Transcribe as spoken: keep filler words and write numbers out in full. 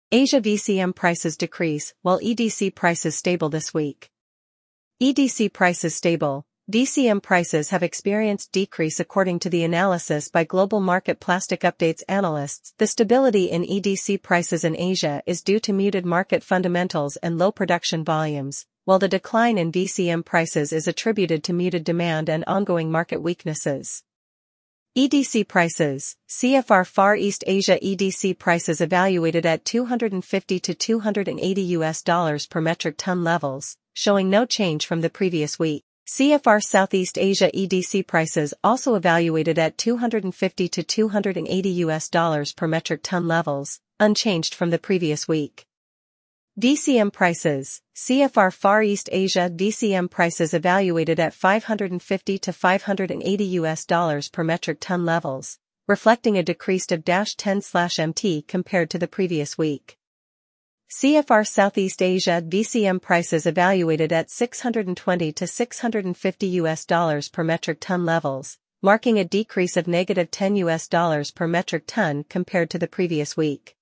Asia V C M prices decrease while E D C prices stable this week. E D C prices stable. D C M prices have experienced decrease according to the analysis by Global Market Plastic Updates analysts. The stability in E D C prices in Asia is due to muted market fundamentals and low production volumes, while the decline in V C M prices is attributed to muted demand and ongoing market weaknesses. E D C prices. C F R Far East Asia E D C prices evaluated at two hundred fifty to two hundred eighty U S dollars per metric ton levels, showing no change from the previous week. C F R Southeast Asia E D C prices also evaluated at two hundred fifty to two hundred eighty U S dollars per metric ton levels, unchanged from the previous week. D C M prices. C F R Far East Asia D C M prices evaluated at five hundred fifty to five hundred eighty U S dollars per metric ton levels, reflecting a decrease of ten M T compared to the previous week. C F R Southeast Asia V C M prices evaluated at six hundred twenty to six hundred fifty U S dollars per metric ton levels, marking a decrease of negative ten U S dollars per metric ton compared to the previous week.